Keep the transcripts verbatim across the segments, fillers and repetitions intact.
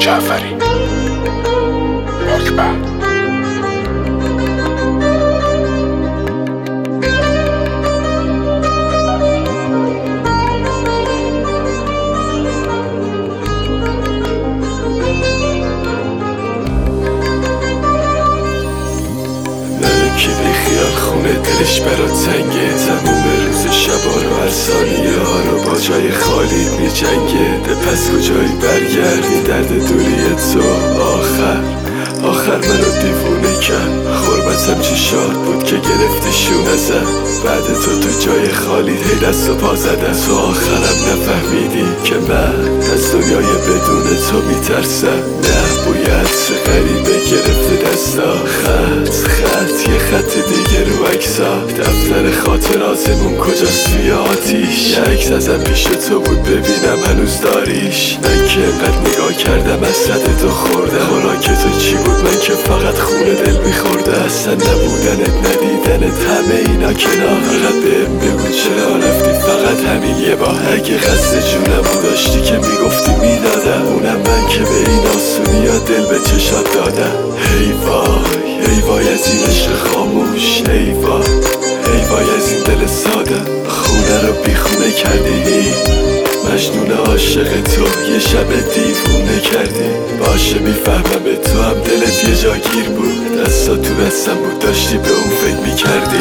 جعفری واکبر. کی بی خیال خونه دلش برا تنگه، تموم روز شبا رو هر ثانیه ها رو با جای خالی می جنگه. ده پس کجایی برگردی درد دوری تو، آخر آخر منو دیوونه کرد. غربتم چی شاد بود که گرفتی شونه زد، بعد تو تو جای خالی هی دست و پا زدم. تو آخرم نفهمیدی که من از دنیای بدون تو میترسم. نه بوی عطر غریبه گرفته دستا، خط خط یه خط دیگه رو عکسا. دفتر خاطراتمون کجاست توی آتیش؟ یه عکس ازم پیش تو بود ببینم هنوز داریش. من که قد نگاه کردم از صد تو خوردم، خوراک تو چی بود من که فقط خونه دل میخورده. اصلا نبودنت ندیدنت همه اینا کنار، فقط بهم بگو چرا رفتی فقط همین یه بار. اگه قصد جونمو داشتی که میگفتی میدادم، اونم من که به این آسونی ها دل به چشات دادم. هی وای هی وای از این عشق خاموش، هی وای هی وای از این دل ساده. خونه رو بی خونه کردی، مجنون عاشق تو یه شب دیوونه کردی. باشه میفهمم به تو هم دلت یه جاگیر بود، دستا تو دستم بود داشتی به اون فکر میکردی.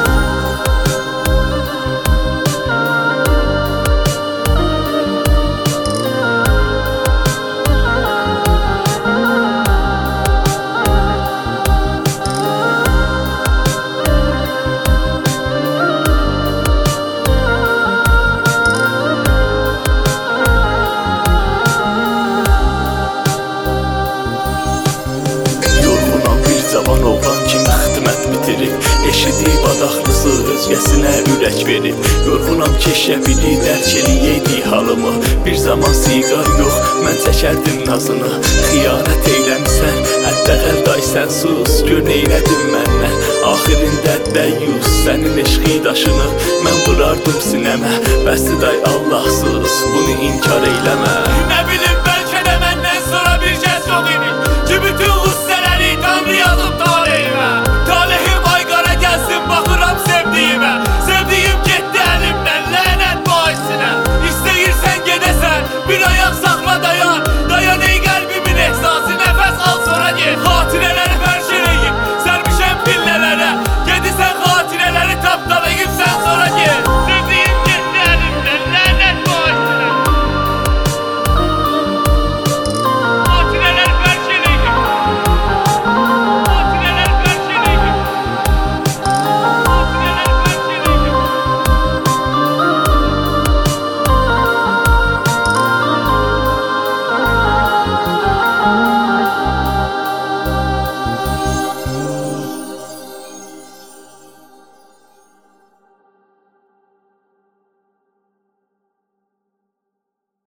Cavan oğlan kimi xidmət bitirib, eşidib adaxlısı özgəsinə ürək verib. Yorğunam keşə biri dərk eləyəydi halımı, bir zaman siqar yox mən çəkərdim nazını. Xiyanət eyləmsən, hətta qəldaysən sus, gör neylədin məndən. Axirində dəyyus sənin eşqi daşını mən vurardım sinəmə. Bəsdir day Allahsız, bunu inkar eyləmə. Nə bilim bəlkə də məndən sonra bir kəs yox idi ki bütün